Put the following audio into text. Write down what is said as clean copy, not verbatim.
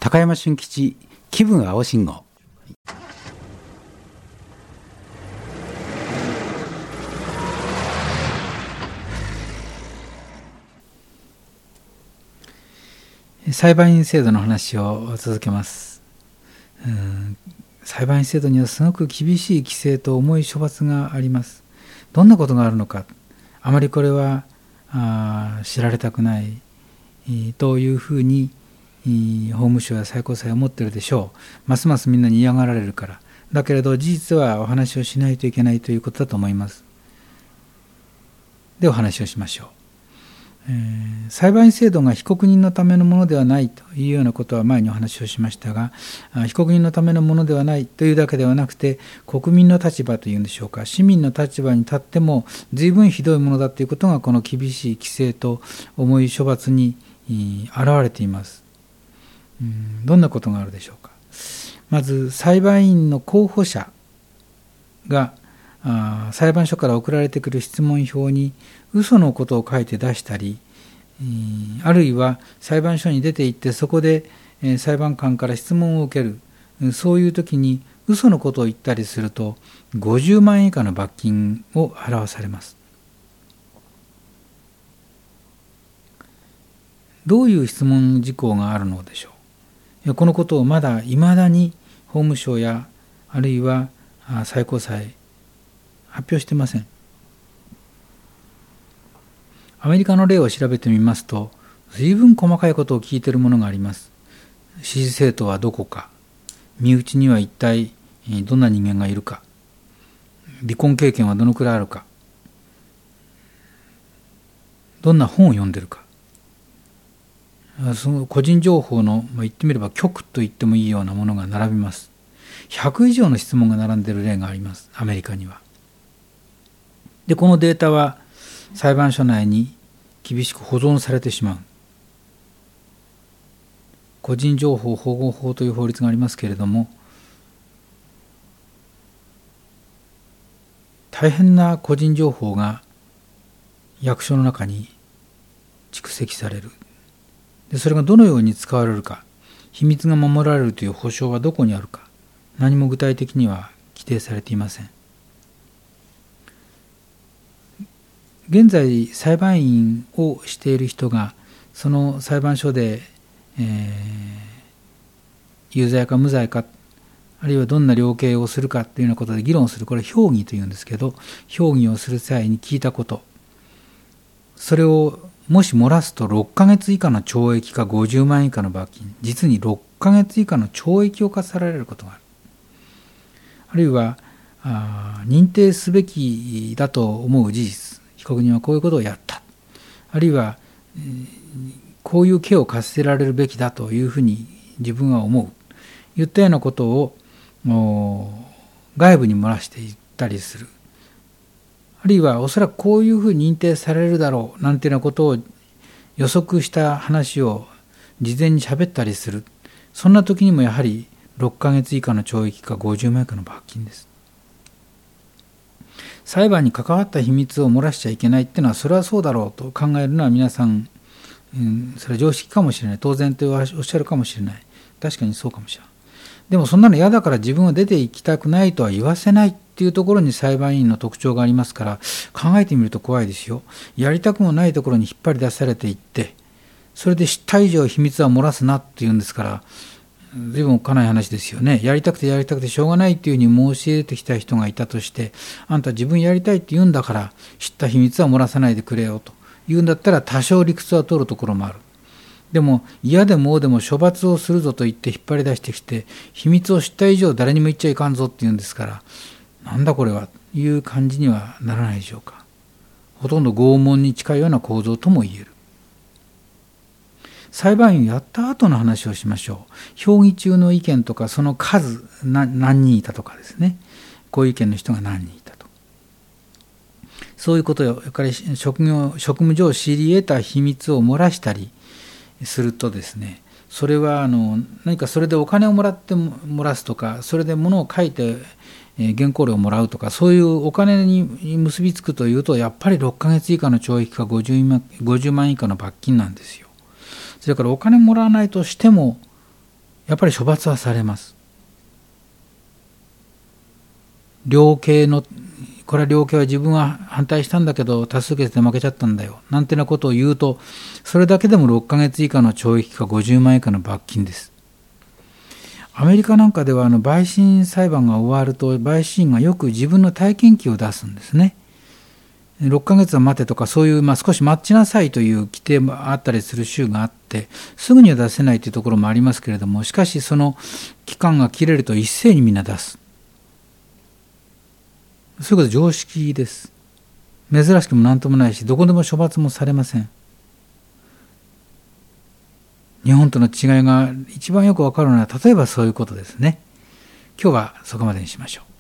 高山俊吉、気分青信号。裁判員制度の話を続けます。裁判員制度にはすごく厳しい規制と重い処罰があります。どんなことがあるのか、あまりこれは知られたくないというふうに法務省や最高裁は思っているでしょう。ますますみんなに嫌がられるから。だけれど事実はお話をしないといけないということだと思います。でお話をしましょう。裁判員制度が被告人のためのものではないというようなことは前にお話をしましたが、被告人のためのものではないというだけではなくて、国民の立場というんでしょうか、市民の立場に立っても随分ひどいものだということがこの厳しい規制と重い処罰に現れています。どんなことがあるでしょうか。まず裁判員の候補者が裁判所から送られてくる質問票に嘘のことを書いて出したり、あるいは裁判所に出て行ってそこで裁判官から質問を受ける、そういう時に嘘のことを言ったりすると50万円以下の罰金を払わされます。どういう質問事項があるのでしょう。このことをまだ未だに法務省やあるいは最高裁発表していません。アメリカの例を調べてみますと、随分細かいことを聞いているものがあります。支持政党はどこか、身内には一体どんな人間がいるか、離婚経験はどのくらいあるか、どんな本を読んでいるか、その個人情報の言ってみれば局と言ってもいいようなものが並びます。100以上の質問が並んでいる例があります、アメリカには。でこのデータは裁判所内に厳しく保存されてしまう。個人情報保護法という法律がありますけれども、大変な個人情報が役所の中に蓄積される。でそれがどのように使われるか、秘密が守られるという保証はどこにあるか、何も具体的には規定されていません。現在裁判員をしている人がその裁判所で、有罪か無罪か、あるいはどんな量刑をするかというようなことで議論する、これ評議というんですけど、評議をする際に聞いたこと、それをもし漏らすと6ヶ月以下の懲役か50万円以下の罰金、実に6ヶ月以下の懲役を課せられることがある。あるいは認定すべきだと思う事実、被告人はこういうことをやった、あるいはこういう刑を課せられるべきだというふうに自分は思う、言ったようなことを外部に漏らしていったりする。あるいはおそらくこういうふうに認定されるだろうなんていうようなことを予測した話を事前に喋ったりする。そんな時にもやはり6ヶ月以下の懲役か50万円以下の罰金です。裁判に関わった秘密を漏らしちゃいけないっていうのは、それはそうだろうと考えるのは皆さん、それは常識かもしれない、当然とおっしゃるかもしれない。確かにそうかもしれない。でもそんなの嫌だから自分は出ていきたくないとは言わせないっていうところに裁判員の特徴がありますから、考えてみると怖いですよ。やりたくもないところに引っ張り出されていって、それで知った以上秘密は漏らすなっていうんですから、随分おっかない話ですよね。やりたくてしょうがないっていうふうに申し入れてきた人がいたとして、あんた自分やりたいって言うんだから知った秘密は漏らさないでくれよと言うんだったら、多少理屈は取るところもある。でも嫌でもでも処罰をするぞと言って引っ張り出してきて、秘密を知った以上誰にも言っちゃいかんぞって言うんですから、なんだこれはという感じにはならないでしょうか。ほとんど拷問に近いような構造とも言える。裁判員をやった後の話をしましょう。評議中の意見とか、その数、何人いたとかですね。こういう意見の人が何人いたと。そういうことよ。やっぱり職務上知り得た秘密を漏らしたりするとですね、それは何かそれでお金をもらって漏らすとか、それで物を書いて原稿料をもらうとか、そういうお金に結びつくというと、やっぱり6ヶ月以下の懲役か50万以下の罰金なんですよ。それからお金もらわないとしても、 やっぱり処罰はされます。量刑の、これは量刑は自分は反対したんだけど多数決で負けちゃったんだよなんてなことを言うと、それだけでも6ヶ月以下の懲役か50万円以下の罰金です。アメリカなんかでは陪審裁判が終わると陪審員がよく自分の体験記を出すんですね。6ヶ月は待てとかそういう、少し待ちなさいという規定もあったりする州があって、すぐには出せないというところもありますけれども、しかしその期間が切れると一斉にみんな出す。そういうこと常識です。珍しくもなんともないし、どこでも処罰もされません。日本との違いが一番よくわかるのは、例えばそういうことですね。今日はそこまでにしましょう。